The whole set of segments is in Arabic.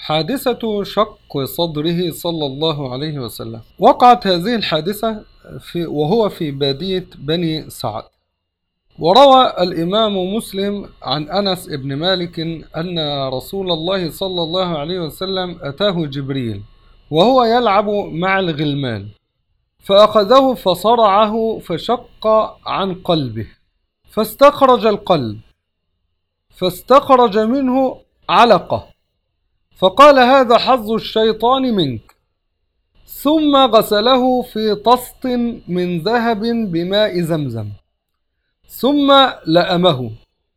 حادثة شق صدره صلى الله عليه وسلم. وقعت هذه الحادثة وهو في بادية بني سعد. وروى الإمام مسلم عن أنس بن مالك أن رسول الله صلى الله عليه وسلم أتاه جبريل وهو يلعب مع الغلمان، فأخذه فصرعه فشق عن قلبه، فاستخرج القلب، فاستخرج منه علقة، فقال: هذا حظ الشيطان منك. ثم غسله في طست من ذهب بماء زمزم، ثم لأمه،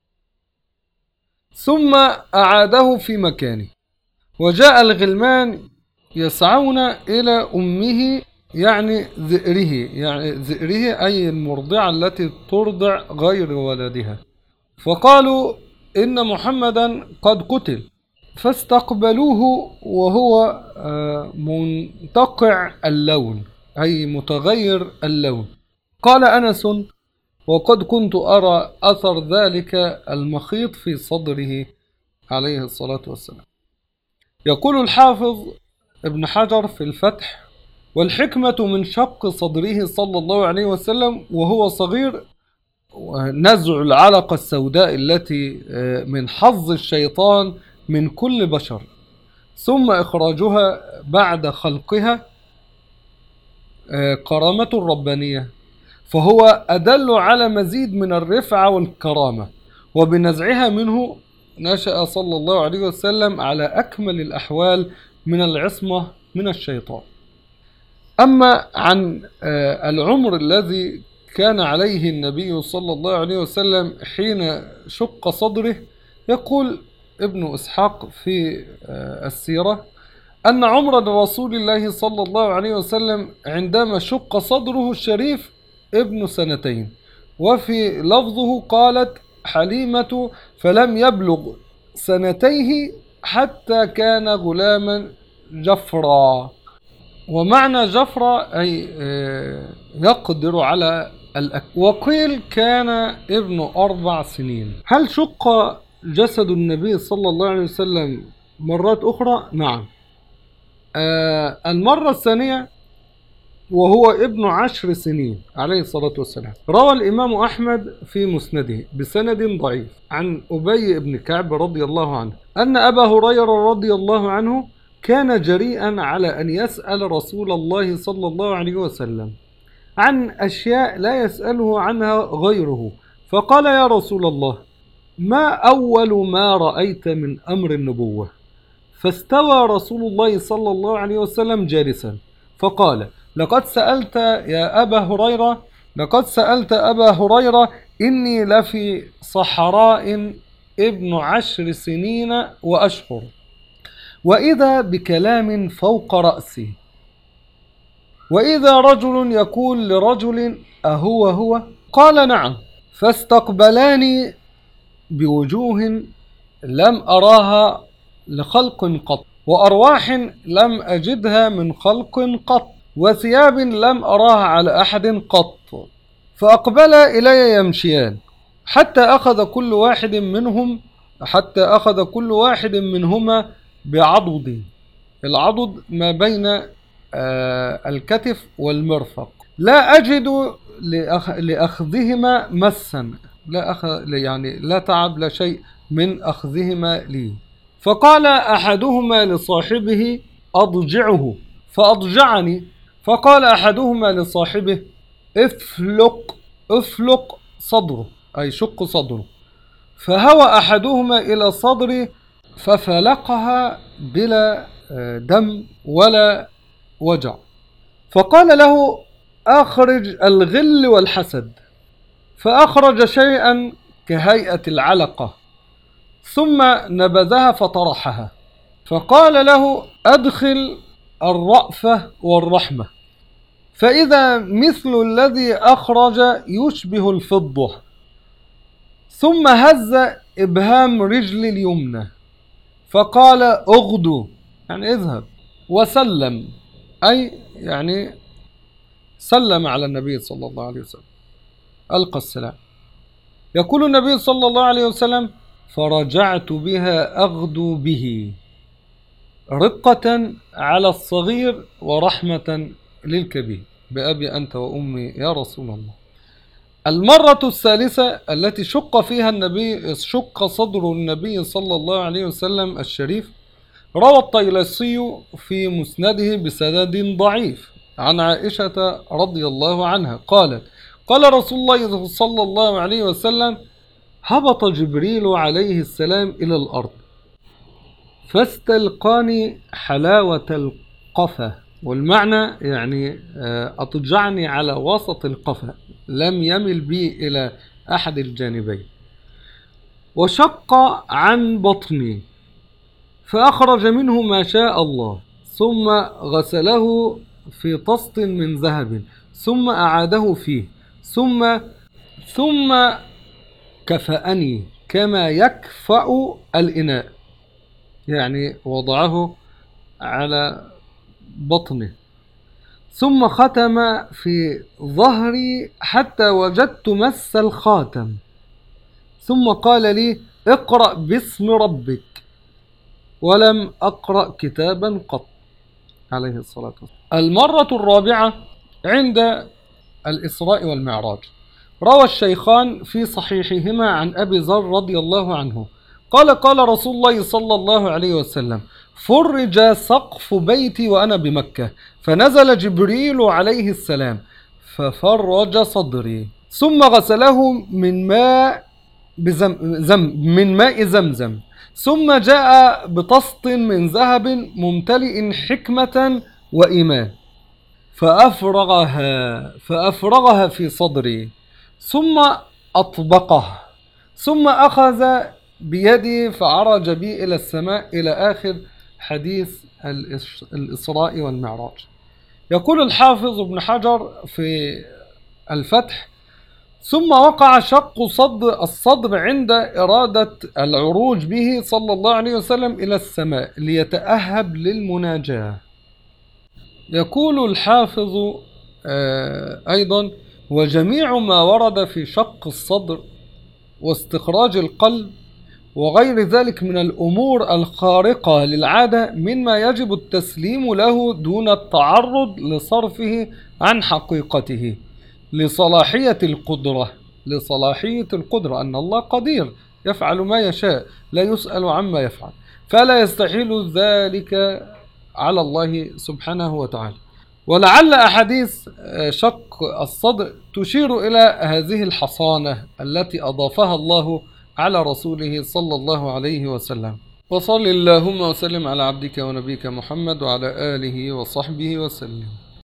ثم أعاده في مكانه. وجاء الغلمان يسعون إلى أمه، يعني ذئره أي المرضعة التي ترضع غير ولدها، فقالوا: إن محمدا قد قتل. فاستقبلوه وهو منتقع اللون، أي متغير اللون. قال أنس: وقد كنت أرى أثر ذلك المخيط في صدره عليه الصلاة والسلام. يقول الحافظ ابن حجر في الفتح: والحكمة من شق صدره صلى الله عليه وسلم وهو صغير نزع العلقة السوداء التي من حظ الشيطان من كل بشر، ثم إخراجها بعد خلقها كرامة ربانية، فهو أدل على مزيد من الرفعة والكرامة. وبنزعها منه نشأ صلى الله عليه وسلم على أكمل الأحوال من العصمة من الشيطان. أما عن العمر الذي كان عليه النبي صلى الله عليه وسلم حين شق صدره، يقول ابن إسحاق في السيرة أن عمر رسول الله صلى الله عليه وسلم عندما شق صدره الشريف 2 سنتين. وفي لفظه قالت حليمة: فلم يبلغ سنتيه حتى كان غلاما جفرا. ومعنى جفرا أي يقدر على الأكل. وقيل كان ابن 4 سنين. هل شق جسد النبي صلى الله عليه وسلم مرات أخرى؟ نعم. المرة الثانية وهو ابن 10 سنين عليه الصلاة والسلام. روى الإمام أحمد في مسنده بسند ضعيف عن أبي بن كعب رضي الله عنه أن أبا هريرة رضي الله عنه كان جريئا على أن يسأل رسول الله صلى الله عليه وسلم عن أشياء لا يسأله عنها غيره، فقال: يا رسول الله، ما أول ما رأيت من أمر النبوة؟ فاستوى رسول الله صلى الله عليه وسلم جالسا، فقال: لقد سألت أبا هريرة إني لفي صحراء ابن 10 سنين وأشهر، وإذا بكلام فوق رأسي، وإذا رجل يقول لرجل: أهو هو؟ قال: نعم. فاستقبلاني بوجوه لم أراها لخلق قط، وأرواح لم أجدها من خلق قط، وثياب لم أراها على أحد قط. فأقبلا إلي يمشيان حتى أخذ كل واحد منهما بعضد. العضد ما بين الكتف والمرفق. لا أجد لأخذهما مسا، لا تعب، لا شيء من أخذهما لي. فقال أحدهما لصاحبه: أضجعه، فأضجعني. فقال أحدهما لصاحبه: افلق صدره، أي شق صدره. فهوى أحدهما إلى صدري ففلقها بلا دم ولا وجع. فقال له: أخرج الغل والحسد. فأخرج شيئا كهيئة العلقة، ثم نبذها فطرحها. فقال له: أدخل الرأفة والرحمة. فإذا مثل الذي أخرج يشبه الفضة. ثم هز إبهام رجل اليمنى فقال: أغدو، يعني اذهب. وسلم، أي يعني سلم على النبي صلى الله عليه وسلم، ألقى السلام. يقول النبي صلى الله عليه وسلم: فرجعت بها أغدو به. رقة على الصغير ورحمة للكبير. بأبي أنت وأمي يا رسول الله. المرة الثالثة التي شق صدر النبي صلى الله عليه وسلم الشريف، روى الطيلسي في مسنده بسند ضعيف عن عائشة رضي الله عنها قالت: قال رسول الله صلى الله عليه وسلم: هبط جبريل عليه السلام إلى الأرض فاستلقاني حلاوة القفا، والمعنى يعني أضجعني على وسط القفا، لم يمل بي إلى أحد الجانبين، وشق عن بطني فأخرج منه ما شاء الله، ثم غسله في طست من ذهب، ثم أعاده فيه، ثم كفأني كما يكفأ الإناء، يعني وضعه على بطنه، ثم ختم في ظهري حتى وجدت مس الخاتم، ثم قال لي: اقرأ باسم ربك، ولم أقرأ كتابا قط، عليه الصلاة والسلام. المرة الرابعة عند الإسراء والمعراج، روى الشيخان في صحيحهما عن أبي ذر رضي الله عنه قال رسول الله صلى الله عليه وسلم: فرج سقف بيتي وأنا بمكة، فنزل جبريل عليه السلام ففرج صدري، ثم غسله من ماء زمزم، ثم جاء بطست من ذهب ممتلئ حكمة وإيمان فأفرغها في صدري، ثم أطبقه، ثم أخذ بيدي فعرج بي إلى السماء، إلى آخر حديث الإسراء والمعراج. يقول الحافظ ابن حجر في الفتح: ثم وقع شق الصدر عند إرادة العروج به صلى الله عليه وسلم إلى السماء ليتأهب للمناجاة. يقول الحافظ أيضا: وجميع ما ورد في شق الصدر واستخراج القلب وغير ذلك من الأمور الخارقة للعادة مما يجب التسليم له دون التعرض لصرفه عن حقيقته لصلاحية القدرة أن الله قدير يفعل ما يشاء لا يسأل عما يفعل، فلا يستحيل ذلك على الله سبحانه وتعالى. ولعل أحاديث شق الصدر تشير إلى هذه الحصانة التي أضافها الله على رسوله صلى الله عليه وسلم. وصل اللهم وسلم على عبدك ونبيك محمد وعلى آله وصحبه وسلم.